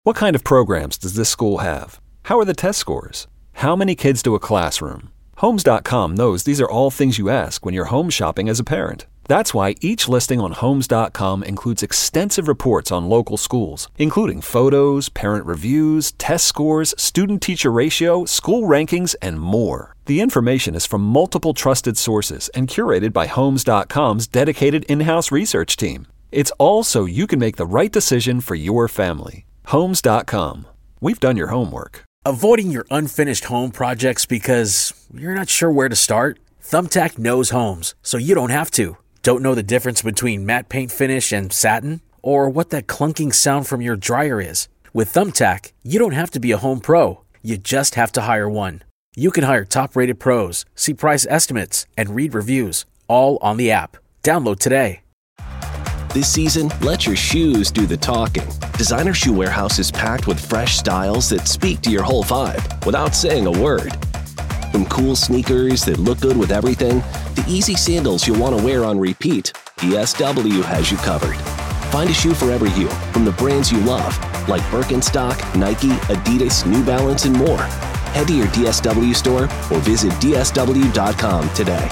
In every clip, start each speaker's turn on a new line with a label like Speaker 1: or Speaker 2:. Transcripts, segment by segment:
Speaker 1: What kind of programs does this school have? How are the test scores? How many kids do a classroom? Homes.com knows these are all things you ask when you're home shopping as a parent. That's why each listing on Homes.com includes extensive reports on local schools, including photos, parent reviews, test scores, student-teacher ratio, school rankings, and more. The information is from multiple trusted sources and curated by Homes.com's dedicated in-house research team. It's all so you can make the right decision for your family. Homes.com. We've done your homework.
Speaker 2: Avoiding your unfinished home projects because you're not sure where to start? Thumbtack knows homes, so you don't have to. Don't know the difference between matte paint finish and satin? Or what that clunking sound from your dryer is? With Thumbtack, you don't have to be a home pro. You just have to hire one. You can hire top-rated pros, see price estimates, and read reviews, all on the app. Download today.
Speaker 3: This season, let your shoes do the talking. Designer Shoe Warehouse is packed with fresh styles that speak to your whole vibe without saying a word. From cool sneakers that look good with everything, to easy sandals you'll want to wear on repeat, DSW has you covered. Find a shoe for every you, from the brands you love, like Birkenstock, Nike, Adidas, New Balance, and more. Head to your DSW store or visit DSW.com today.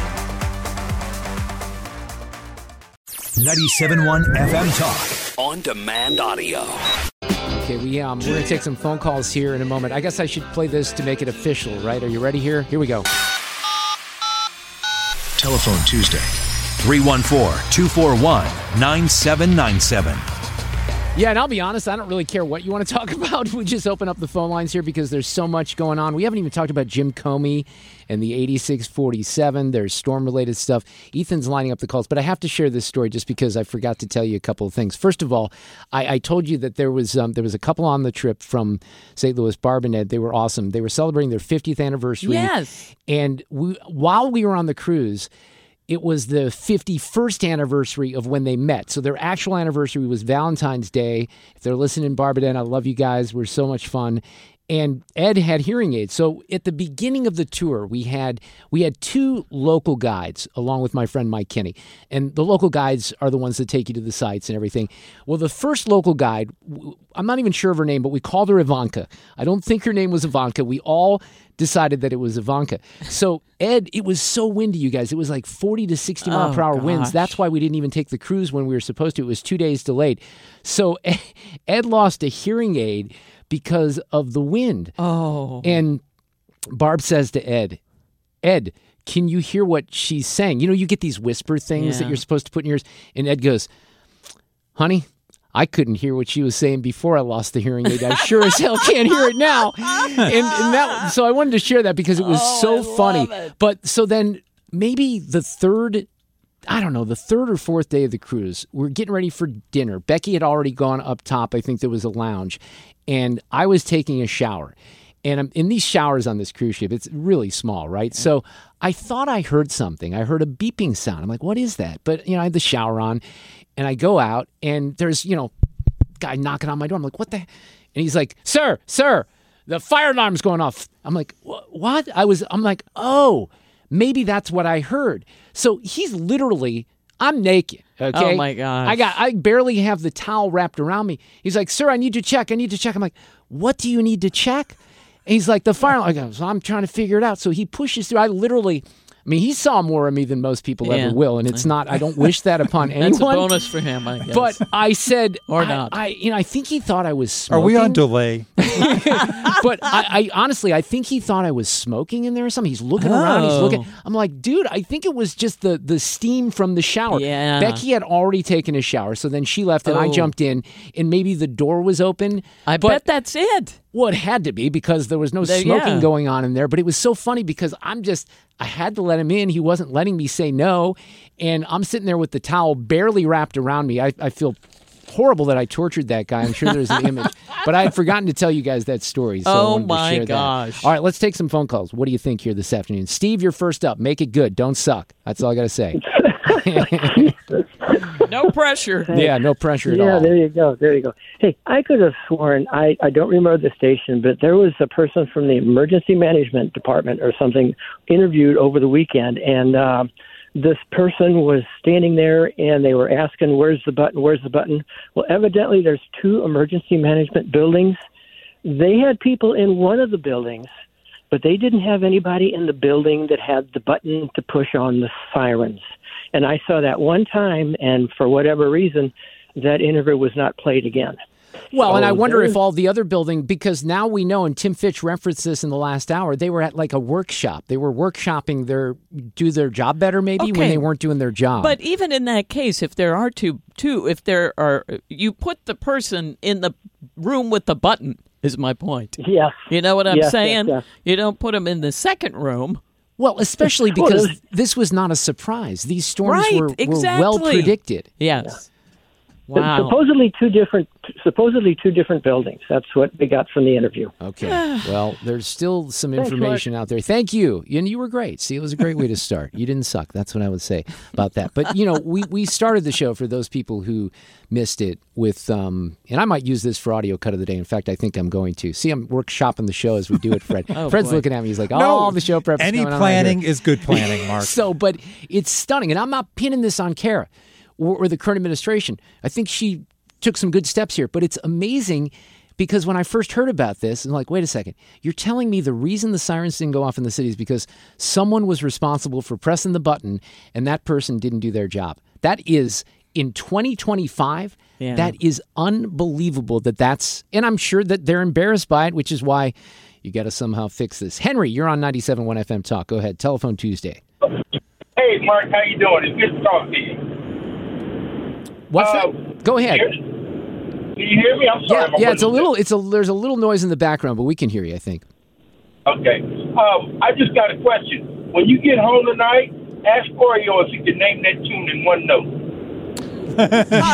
Speaker 4: 97.1 FM Talk.
Speaker 5: On demand audio.
Speaker 6: Okay, we're going to take some phone calls here in a moment. I guess I should play this to make it official, right? Are you ready here? Here we go.
Speaker 4: Telephone Tuesday. 314-241-9797.
Speaker 6: Yeah, and I'll be honest, I don't really care what you want to talk about. We just open up the phone lines here because there's so much going on. We haven't even talked about Jim Comey and the 8647. There's storm-related stuff. Ethan's lining up the calls, but I have to share this story just because I forgot to tell you a couple of things. First of all, I told you that there was a couple on the trip from St. Louis, Barb and Ed. They were awesome. They were celebrating their 50th anniversary.
Speaker 7: Yes.
Speaker 6: And while we were on the cruise, it was the 51st anniversary of when they met. So their actual anniversary was Valentine's Day. If they're listening, Barb and Ed, I love you guys. We're so much fun. And Ed had hearing aids. So at the beginning of the tour, we had two local guides along with my friend Mike Kinney. And the local guides are the ones that take you to the sites and everything. Well, the first local guide, I'm not even sure of her name, but we called her Ivanka. I don't think her name was Ivanka. We all decided that it was Ivanka. So Ed, it was so windy, you guys. It was like 40 to 60 mile per hour winds. That's why we didn't even take the cruise when we were supposed to. It was 2 days delayed. So Ed lost a hearing aid because of the wind.
Speaker 7: Oh.
Speaker 6: And Barb says to Ed, can you hear what she's saying? You know, you get these whisper things that you're supposed to put in your ears. And Ed goes, honey, I couldn't hear what she was saying before I lost the hearing aid. I sure as hell can't hear it now. So I wanted to share that because it was so funny. But so then maybe the third or fourth day of the cruise, we're getting ready for dinner. Becky had already gone up top. I think there was a lounge. And I was taking a shower. And I'm in these showers on this cruise ship. It's really small, right? So I thought I heard something. I heard a beeping sound. I'm like, what is that? But, I had the shower on. And I go out, and there's, guy knocking on my door. I'm like, what the? And he's like, sir, the fire alarm's going off. I'm like, what? I'm like, oh, maybe that's what I heard. So he's literally, I'm naked. Okay.
Speaker 7: Oh my gosh.
Speaker 6: I barely have the towel wrapped around me. He's like, sir, I need to check. I'm like, what do you need to check? And he's like, the fire alarm. I go, so I'm trying to figure it out. So he pushes through. He saw more of me than most people ever will, and it's not. I don't wish that upon anyone.
Speaker 7: That's a bonus for him, I guess.
Speaker 6: But I said,
Speaker 7: or not.
Speaker 6: I think he thought I was smoking.
Speaker 8: Are we on delay?
Speaker 6: But I honestly, I think he thought I was smoking in there or something. He's looking around. He's looking. I'm like, dude, I think it was just the steam from the shower.
Speaker 7: Yeah.
Speaker 6: Becky had already taken a shower, so then she left, and I jumped in, and maybe the door was open.
Speaker 7: I bet that's it.
Speaker 6: Well, it had to be because there was no smoking going on in there. But it was so funny because I had to let him in. He wasn't letting me say no. And I'm sitting there with the towel barely wrapped around me. I feel horrible that I tortured that guy. I'm sure there's an image. But I had forgotten to tell you guys that story. So I wanted to share
Speaker 7: gosh.
Speaker 6: That. All right, let's take some phone calls. What do you think here this afternoon? Steve, you're first up. Make it good. Don't suck. That's all I got to say.
Speaker 7: No pressure.
Speaker 6: Yeah, no pressure at all.
Speaker 9: Yeah, there you go. Hey, I could have sworn, I don't remember the station, but there was a person from the emergency management department or something interviewed over the weekend, and this person was standing there and they were asking, where's the button? Where's the button? Well, evidently there's 2 emergency management buildings. They had people in one of the buildings, but they didn't have anybody in the building that had the button to push on the sirens. And I saw that one time, and for whatever reason, that interview was not played again.
Speaker 6: Well, and I wonder if all the other building, because now we know, and Tim Fitch referenced this in the last hour, they were at like a workshop. They were workshopping do their job better maybe when they weren't doing their job.
Speaker 7: But even in that case, if there are two, you put the person in the room with the button, is my point.
Speaker 9: Yes.
Speaker 7: You know what I'm saying?
Speaker 9: Yes.
Speaker 7: You don't put them in the second room.
Speaker 6: Well, especially because this was not a surprise. These storms were well predicted.
Speaker 7: Yes.
Speaker 9: Yeah.
Speaker 7: Wow.
Speaker 9: Supposedly two different buildings. That's what they got from the interview.
Speaker 6: Okay. Well, there's still some information out there. Thank you. And you were great. See, it was a great way to start. You didn't suck. That's what I would say about that. But, we started the show for those people who missed it with, and I might use this for audio cut of the day. In fact, I think I'm going to. See, I'm workshopping the show as we do it, Fred. Fred's looking at me. He's like, the show prep is going on.
Speaker 5: Any planning is good planning, Mark.
Speaker 6: But it's stunning. And I'm not pinning this on Kara or the current administration. I think she took some good steps here, but it's amazing because when I first heard about this, I'm like, wait a second, you're telling me the reason the sirens didn't go off in the city is because someone was responsible for pressing the button and that person didn't do their job. That is, in 2025, that is unbelievable that's, and I'm sure that they're embarrassed by it, which is why you got to somehow fix this. Henry, you're on 97.1 FM Talk. Go ahead. Telephone Tuesday.
Speaker 8: Hey, Mark, how you doing? It's good to talk to you.
Speaker 6: What's that? Go ahead.
Speaker 8: Can you hear me? I'm sorry.
Speaker 6: Yeah. There's a little noise in the background, but we can hear you, I think.
Speaker 8: Okay. I just got a question. When you get home tonight, ask Oreo if he can name that tune in one note.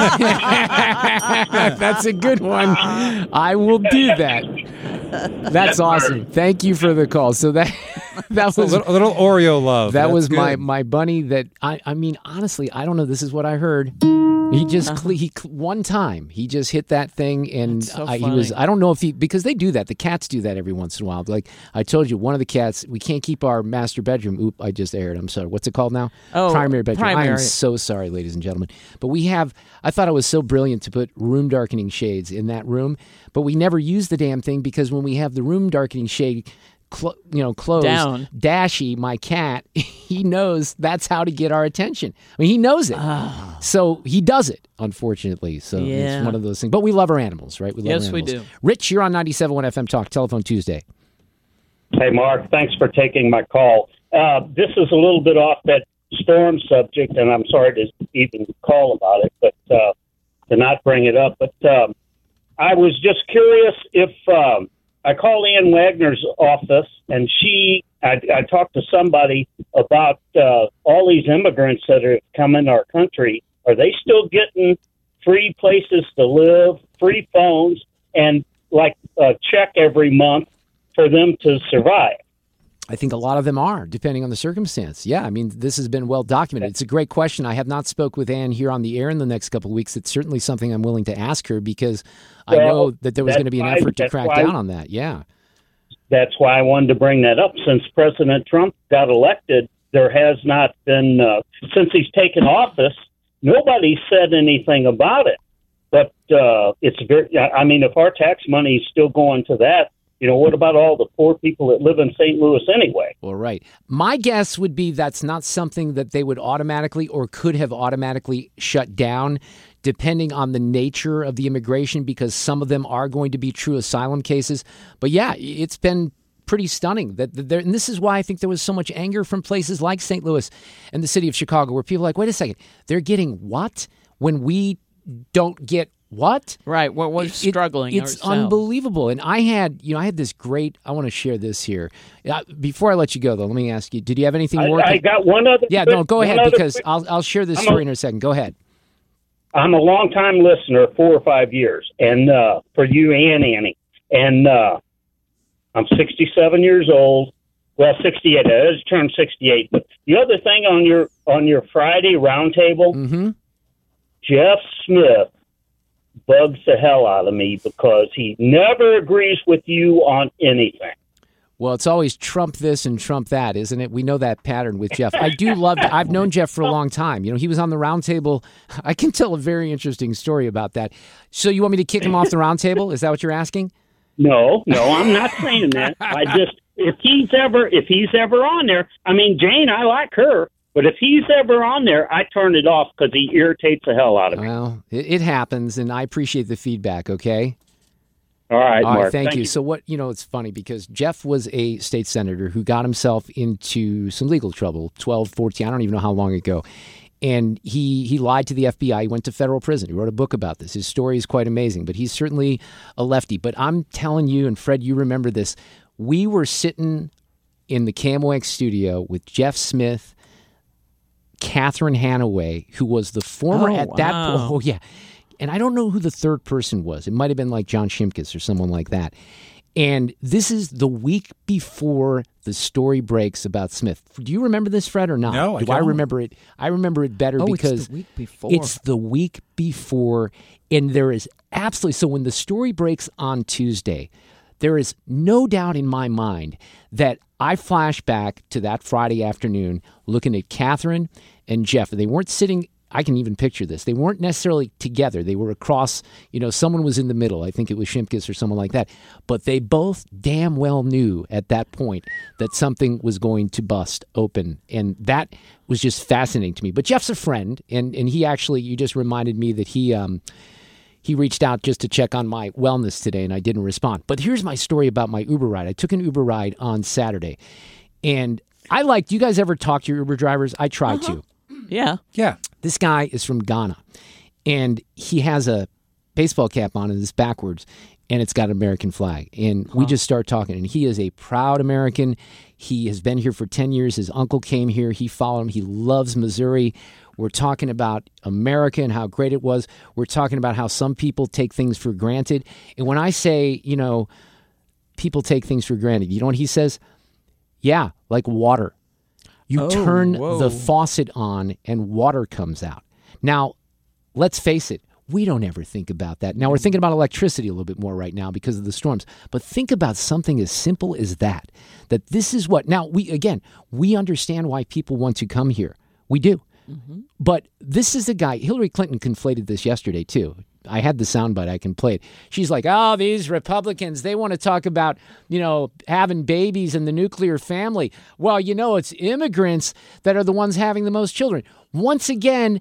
Speaker 6: That's a good one. I will do that. That's awesome. Thank you for the call. So that was
Speaker 5: a little Oreo love.
Speaker 6: That was my bunny. That I mean, honestly, I don't know. This is what I heard. He just one time he just hit that thing, and he was. I don't know if because they do that. The cats do that every once in a while. Like I told you, one of the cats. We can't keep our master bedroom. Oop! I just aired. I'm sorry. What's it called now? Primary bedroom. I am so sorry, ladies and gentlemen. But we have. I thought it was so brilliant to put room darkening shades in that room, but we never use the damn thing because when we have the room darkening shade closed
Speaker 7: down,
Speaker 6: Dashy, my cat, he knows that's how to get our attention. I mean, he knows it. So he does it, unfortunately. So it's one of those things. But we love our animals, right? We love our animals.
Speaker 7: We do.
Speaker 6: Rich, you're on 97.1 FM Talk, Telephone Tuesday.
Speaker 10: Hey, Mark, thanks for taking my call. This is a little bit off that storm subject, and I'm sorry to even call about it, but to not bring it up. But I was just curious if I called Ann Wagner's office, and I talked to somebody about all these immigrants that have come in our country. Are they still getting free places to live, free phones, and like a check every month for them to survive?
Speaker 6: I think a lot of them are, depending on the circumstance. Yeah, I mean, this has been well documented. It's a great question. I have not spoke with Ann here on the air in the next couple of weeks. It's certainly something I'm willing to ask her because I know that there was going to be an effort to crack down on that. Yeah.
Speaker 10: That's why I wanted to bring that up. Since President Trump got elected, there has not been, since he's taken office, nobody said anything about it. But it's very, I mean, if our tax money is still going to that, what about all the poor people that live in St. Louis anyway?
Speaker 6: Well, right. My guess would be that's not something that they would automatically or could have automatically shut down, depending on the nature of the immigration, because some of them are going to be true asylum cases. But yeah, it's been pretty stunning that there, and this is why I think there was so much anger from places like St. Louis and the city of Chicago, where people are like, wait a second, they're getting what when we don't get what?
Speaker 7: Right. Well, we're struggling.
Speaker 6: It's unbelievable. And I had this great. I want to share this here. Before I let you go, though, let me ask you: did you have anything more?
Speaker 10: I got one other.
Speaker 6: Yeah, no, go ahead because I'll share this story in a second. Go ahead.
Speaker 10: I'm a long-time listener, 4 or 5 years, and for you and Annie, and I'm 67 years old. Well, 68. I just turned 68. But the other thing on your Friday roundtable, Jeff Smith bugs the hell out of me because he never agrees with you on anything.
Speaker 6: Well, it's always Trump this and Trump that, isn't it? We know that pattern with Jeff. I've known Jeff for a long time. You know, he was on the round table. I can tell a very interesting story about that. So you want me to kick him off the round table? Is that what you're asking?
Speaker 10: No, I'm not saying that. I just, if he's ever on there, I mean, Jane, I like her, but if he's ever on there, I turn it off because he irritates the hell out of me.
Speaker 6: Well, it happens, and I appreciate the feedback, okay?
Speaker 10: All right, Mark.
Speaker 6: Thank you. So it's funny because Jeff was a state senator who got himself into some legal trouble, 12, 14, I don't even know how long ago. And he lied to the FBI. He went to federal prison. He wrote a book about this. His story is quite amazing, but he's certainly a lefty. But I'm telling you, and Fred, you remember this, we were sitting in the KMOX studio with Jeff Smith, Catherine Hanaway, who was the former that point. Oh, yeah. And I don't know who the third person was. It might have been like John Shimkus or someone like that. And this is the week before the story breaks about Smith. Do you remember this, Fred, or not?
Speaker 5: No, I don't.
Speaker 6: I remember it. I remember it better because
Speaker 7: it's the week before.
Speaker 6: It's the week before, and there is absolutely so. When the story breaks on Tuesday, there is no doubt in my mind that I flash back to that Friday afternoon, looking at Catherine and Jeff. They weren't sitting. I can even picture this. They weren't necessarily together. They were across, someone was in the middle. I think it was Shimkus or someone like that. But they both damn well knew at that point that something was going to bust open. And that was just fascinating to me. But Jeff's a friend, and he actually, you just reminded me that he reached out just to check on my wellness today, and I didn't respond. But here's my story about my Uber ride. I took an Uber ride on Saturday. And do you guys ever talk to your Uber drivers? I try to.
Speaker 7: Yeah.
Speaker 5: Yeah.
Speaker 6: This guy is from Ghana, and he has a baseball cap on, and it's backwards, and it's got an American flag. And we just start talking, and he is a proud American. He has been here for 10 years. His uncle came here. He followed him. He loves Missouri. We're talking about America and how great it was. We're talking about how some people take things for granted. And when I say, people take things for granted, you know what he says? Yeah, like water. You turn the faucet on and water comes out. Now, let's face it, we don't ever think about that. Now, we're thinking about electricity a little bit more right now because of the storms. But think about something as simple as that this is what... Now, we understand why people want to come here. We do. Mm-hmm. But this is the guy... Hillary Clinton conflated this yesterday, too. I had the soundbite. I can play it. She's like, these Republicans, they want to talk about, having babies and the nuclear family. Well, it's immigrants that are the ones having the most children. Once again,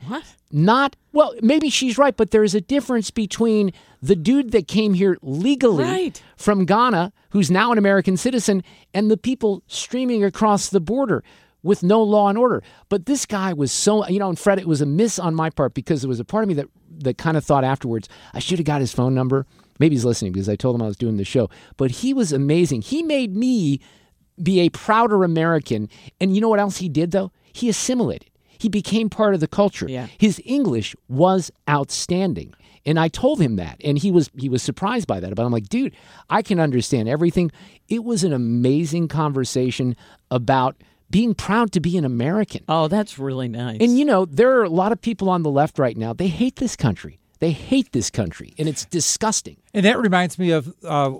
Speaker 6: maybe she's right, but there's a difference between the dude that came here legally from Ghana, who's now an American citizen, and the people streaming across the border with no law and order. But this guy was so, and Fred, it was a miss on my part because there was a part of me that kind of thought afterwards, I should have got his phone number. Maybe he's listening because I told him I was doing the show. But he was amazing. He made me be a prouder American. And you know what else he did, though? He assimilated. He became part of the culture. Yeah. His English was outstanding. And I told him that. And he was surprised by that. But I'm like, dude, I can understand everything. It was an amazing conversation about being proud to be an American.
Speaker 7: Oh, that's really nice.
Speaker 6: And, there are a lot of people on the left right now. They hate this country. They hate this country, and it's disgusting.
Speaker 5: And that reminds me of,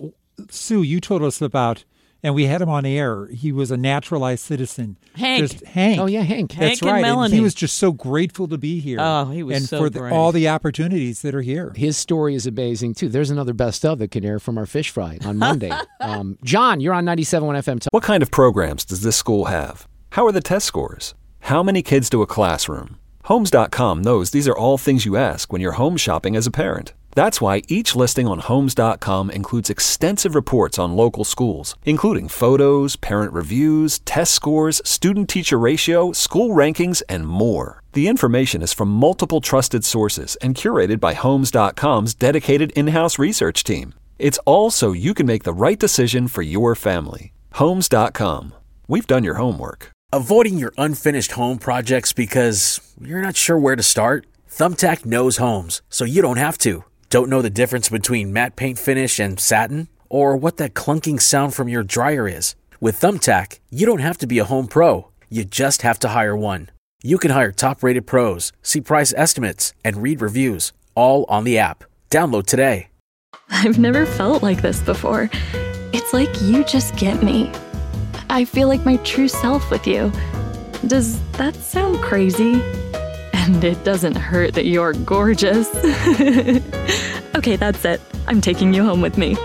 Speaker 5: Sue, you told us about, and we had him on air. He was a naturalized citizen.
Speaker 7: Hank.
Speaker 5: Hank.
Speaker 6: Oh, yeah, Hank.
Speaker 5: That's
Speaker 7: Hank
Speaker 5: right.
Speaker 7: And Melanie.
Speaker 5: He was just so grateful to be here.
Speaker 7: Oh, he was so
Speaker 5: great. And for all the opportunities that are here.
Speaker 6: His story is amazing, too. There's another best of that can air from our fish fry on Monday. John, you're on 97.1 FM.
Speaker 1: What kind of programs does this school have? How are the test scores? How many kids do a classroom? Homes.com knows these are all things you ask when you're home shopping as a parent. That's why each listing on Homes.com includes extensive reports on local schools, including photos, parent reviews, test scores, student-teacher ratio, school rankings, and more. The information is from multiple trusted sources and curated by Homes.com's dedicated in-house research team. It's all so you can make the right decision for your family. Homes.com. We've done your homework.
Speaker 2: Avoiding your unfinished home projects because you're not sure where to start? Thumbtack knows homes, so you don't have to. Don't know the difference between matte paint finish and satin? Or what that clunking sound from your dryer is? With Thumbtack, you don't have to be a home pro. You just have to hire one. You can hire top-rated pros, see price estimates, and read reviews, all on the app. Download today.
Speaker 11: I've never felt like this before. It's like you just get me. I feel like my true self with you. Does that sound crazy? And it doesn't hurt that you're gorgeous. Okay, that's it. I'm taking you home with me.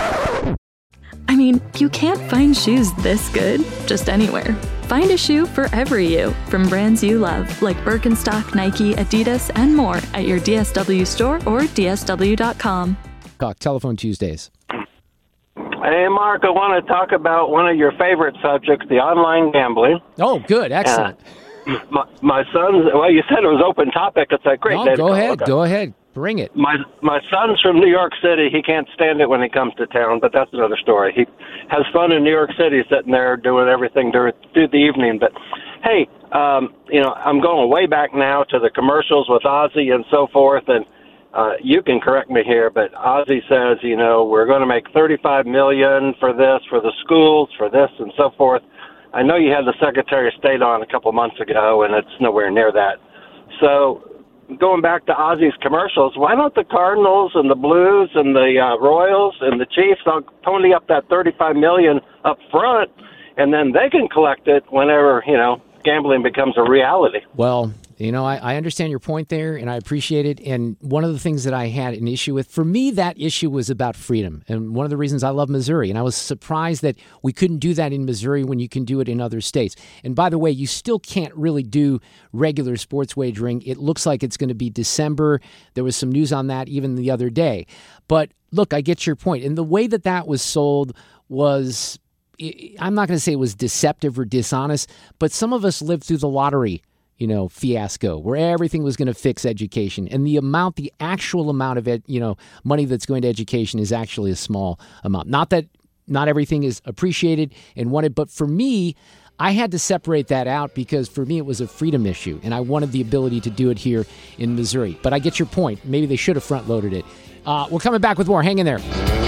Speaker 11: I mean, you can't find shoes this good just anywhere. Find a shoe for every you from brands you love, like Birkenstock, Nike, Adidas, and more at your DSW store or DSW.com.
Speaker 6: Talk Telephone Tuesdays.
Speaker 12: Hey, Mark, I want to talk about one of your favorite subjects, the online gambling.
Speaker 6: Oh, good. Excellent.
Speaker 12: My son's, well, you said it was open topic. It's a great day.
Speaker 6: Go ahead. Go ahead. Bring it.
Speaker 12: My son's from New York City. He can't stand it when he comes to town, but that's another story. He has fun in New York City, sitting there doing everything through the evening. But, hey, I'm going way back now to the commercials with Ozzy and so forth, and you can correct me here, but Ozzy says, we're going to make $35 million for this, for the schools, for this, and so forth. I know you had the Secretary of State on a couple months ago, and it's nowhere near that. So going back to Ozzy's commercials, why don't the Cardinals and the Blues and the Royals and the Chiefs all pony up that $35 million up front, and then they can collect it whenever, gambling becomes a reality?
Speaker 6: Well, I understand your point there, and I appreciate it. And one of the things that I had an issue with, for me, that issue was about freedom. And one of the reasons I love Missouri, and I was surprised that we couldn't do that in Missouri when you can do it in other states. And by the way, you still can't really do regular sports wagering. It looks like it's going to be December. There was some news on that even the other day. But look, I get your point. And the way that was sold was, I'm not going to say it was deceptive or dishonest, but some of us lived through the lottery fiasco where everything was going to fix education. And the actual amount of money that's going to education is actually a small amount. Not that not everything is appreciated and wanted, but for me, I had to separate that out because for me, it was a freedom issue and I wanted the ability to do it here in Missouri. But I get your point. Maybe they should have front loaded it. We're coming back with more. Hang in there.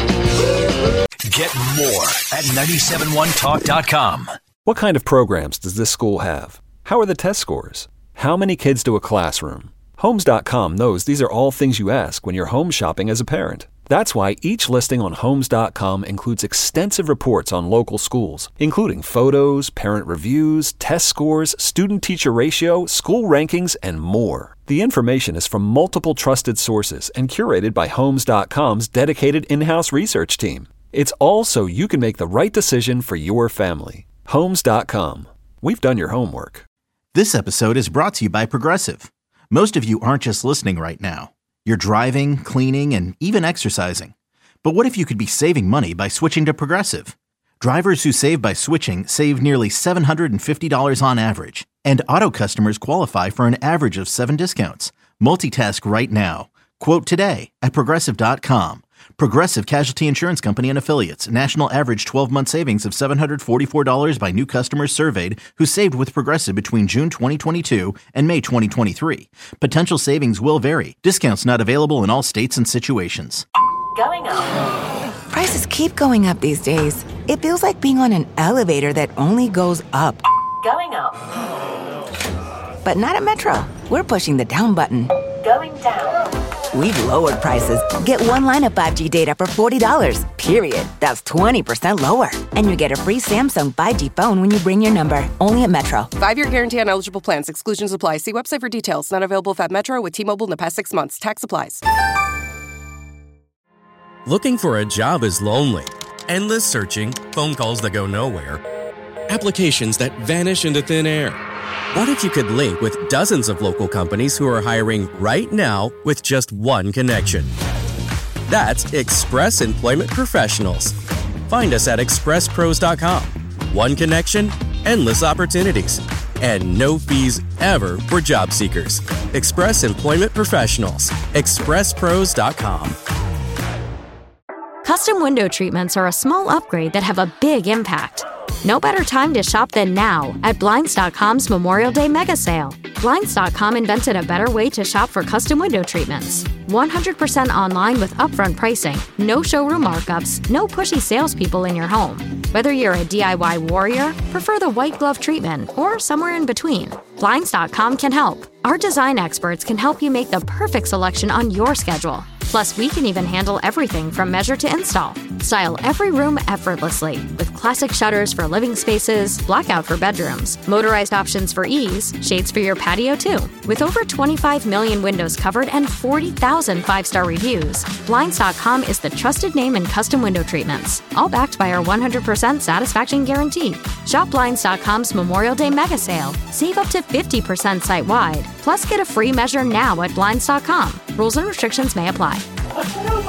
Speaker 4: Get more at 971talk.com.
Speaker 1: What kind of programs does this school have? How are the test scores? How many kids do a classroom? Homes.com knows these are all things you ask when you're home shopping as a parent. That's why each listing on Homes.com includes extensive reports on local schools, including photos, parent reviews, test scores, student-teacher ratio, school rankings, and more. The information is from multiple trusted sources and curated by Homes.com's dedicated in-house research team. It's all so you can make the right decision for your family. Homes.com. We've done your homework.
Speaker 13: This episode is brought to you by Progressive. Most of you aren't just listening right now. You're driving, cleaning, and even exercising. But what if you could be saving money by switching to Progressive? Drivers who save by switching save nearly $750 on average. And auto customers qualify for an average of 7 discounts. Multitask right now. Quote today at Progressive.com. Progressive Casualty Insurance Company and Affiliates. National average 12-month savings of $744 by new customers surveyed who saved with Progressive between June 2022 and May 2023. Potential savings will vary. Discounts not available in all states and situations.
Speaker 14: Going up. Prices keep going up these days. It feels like being on an elevator that only goes up. Going up. But not at Metro. We're pushing the down button. Going down. We've lowered prices. Get one line of 5G data for $40, period. That's 20% lower. And you get a free Samsung 5G phone when you bring your number. Only at Metro.
Speaker 15: 5-year guarantee on eligible plans. Exclusions apply. See website for details. Not available at Metro with T-Mobile in the past 6 months. Tax applies.
Speaker 16: Looking for a job is lonely. Endless searching, phone calls that go nowhere, applications that vanish into thin air. What if you could link with dozens of local companies who are hiring right now with just one connection? That's Express Employment Professionals. Find us at expresspros.com. One connection, endless opportunities, and no fees ever for job seekers. Express Employment Professionals. expresspros.com.
Speaker 17: Custom window treatments are a small upgrade that have a big impact. No better time to shop than now at Blinds.com's Memorial Day Mega Sale. Blinds.com invented a better way to shop for custom window treatments. 100% online with upfront pricing, no showroom markups, no pushy salespeople in your home. Whether you're a DIY warrior, prefer the white glove treatment, or somewhere in between, Blinds.com can help. Our design experts can help you make the perfect selection on your schedule. Plus, we can even handle everything from measure to install. Style every room effortlessly with classic shutters for living spaces, blackout for bedrooms, motorized options for ease, shades for your patio too. With over 25 million windows covered and 40,000 5-star reviews, Blinds.com is the trusted name in custom window treatments, all backed by our 100% satisfaction guarantee. Shop Blinds.com's Memorial Day mega sale. Save up to 50% site-wide. Plus, get a free measure now at Blinds.com. Rules and restrictions may apply.